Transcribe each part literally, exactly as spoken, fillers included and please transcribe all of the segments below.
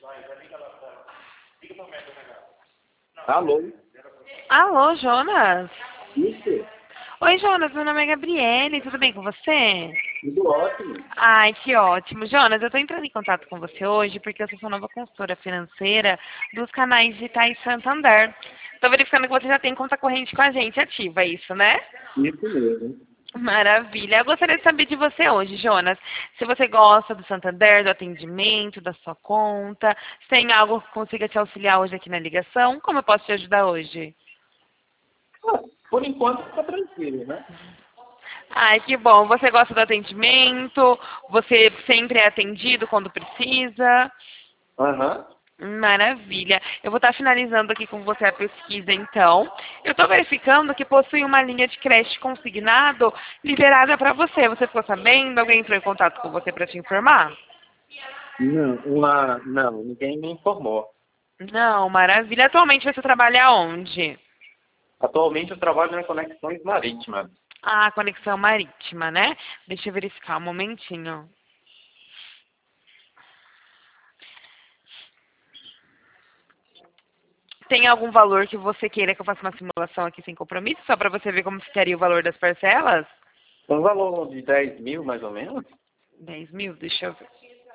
Alô? Alô, Jonas? Isso? Oi, Jonas, meu nome é Gabriele, tudo bem com você? Tudo ótimo. Ai, que ótimo. Jonas, eu tô entrando em contato com você hoje porque eu sou sua nova consultora financeira dos canais digitais Santander. Tô verificando que você já tem conta corrente com a gente ativa, é isso, né? Isso mesmo. Maravilha. Eu gostaria de saber de você hoje, Jonas, se você gosta do Santander, do atendimento, da sua conta, se tem algo que consiga te auxiliar hoje aqui na ligação, como eu posso te ajudar hoje? Ah, por enquanto está tranquilo, né? Ai, que bom. Você gosta do atendimento? Você sempre é atendido quando precisa? Aham. Maravilha. Eu vou estar finalizando aqui com você a pesquisa, então. Eu estou verificando que possui uma linha de crédito consignado liberada para você. Você ficou sabendo? Alguém entrou em contato com você para te informar? Não, uma, não, ninguém me informou. Não, maravilha. Atualmente você trabalha onde? Atualmente eu trabalho em conexões marítimas. Ah, conexão marítima, né? Deixa eu verificar um momentinho. Tem algum valor que você queira que eu faça uma simulação aqui sem compromisso, só para você ver como ficaria o valor das parcelas? Um valor de dez mil, mais ou menos? Dez mil? Deixa eu ver.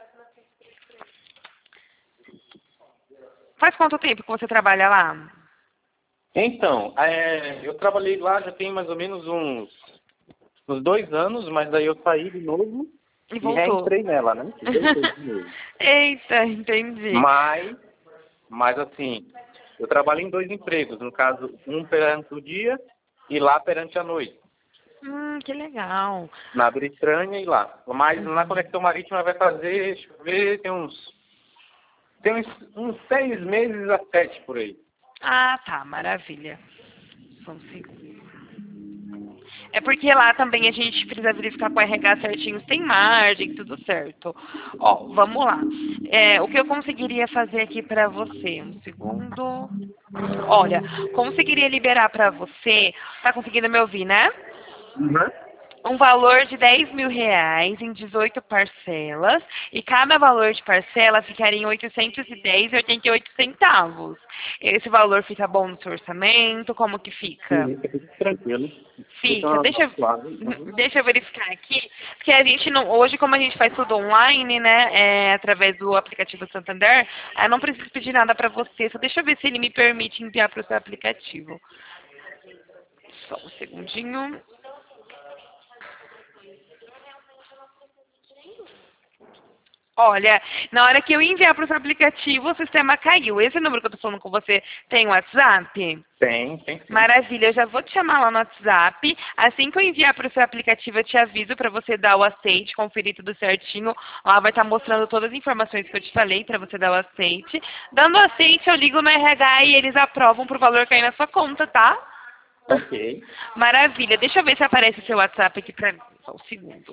Faz quanto tempo que você trabalha lá? Então, é, eu trabalhei lá já tem mais ou menos uns, uns dois anos, mas daí eu saí de novo E e voltou. reentrei nela, né? E voltei de novo. Eita, entendi. Mas, mas assim, eu trabalho em dois empregos, no caso, um perante o dia e lá perante a noite. Hum, que legal. Na Britânia e lá. Mas na Uhum. Conexão Marítima vai fazer, deixa eu ver, tem uns, tem uns, uns seis meses a sete por aí. Ah, tá, maravilha. Só um segundo. É porque lá também a gente precisa verificar com o R H certinho se tem margem, tudo certo. Ó, vamos lá. É, o que eu conseguiria fazer aqui pra você? Um segundo. Olha, conseguiria liberar pra você. Tá conseguindo me ouvir, né? Uhum. Um valor de dez mil reais em dezoito parcelas e cada valor de parcela ficaria em oitocentos e dez reais e oitenta e oito centavos. Esse valor fica bom no seu orçamento? Como que fica? Sim, fica tudo tranquilo. Fica Fica. uma Deixa, eu- suave. Uhum. deixa eu verificar aqui, porque a gente não, hoje como a gente faz tudo online, né, é, através do aplicativo Santander, eu não preciso pedir nada para você, só deixa eu ver se ele me permite enviar para o seu aplicativo. Só um segundinho. Olha, na hora que eu enviar para o seu aplicativo, o sistema caiu. Esse número que eu estou falando com você tem WhatsApp? Tem, tem sim. Maravilha, eu já vou te chamar lá no WhatsApp. Assim que eu enviar para o seu aplicativo, eu te aviso para você dar o aceite, conferir tudo certinho. Lá vai estar mostrando todas as informações que eu te falei para você dar o aceite. Dando o aceite, eu ligo no R H e eles aprovam para o valor cair na sua conta, tá? Ok. Maravilha, deixa eu ver se aparece o seu WhatsApp aqui para mim. Só um segundo.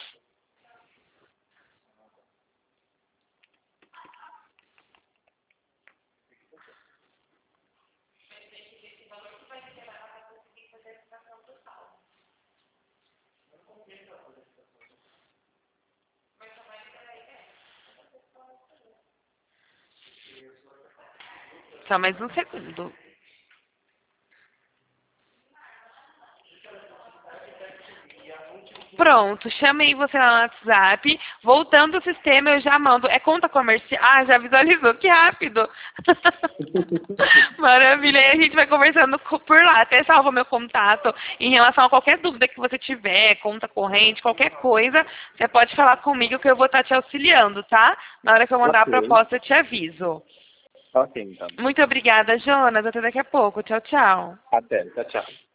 Só mais um segundo. Pronto, chamei você lá no WhatsApp. Voltando o sistema, eu já mando. É conta comercial? Ah, já visualizou, que rápido. Maravilha, e a gente vai conversando co- por lá. Até salva meu contato em relação a qualquer dúvida que você tiver, conta corrente, qualquer coisa. Você pode falar comigo que eu vou estar te auxiliando, tá? Na hora que eu mandar a Ok. proposta, eu te aviso. Ok, então. Muito obrigada, Jonas. Até daqui a pouco. Tchau, tchau. Até. Tchau, tchau.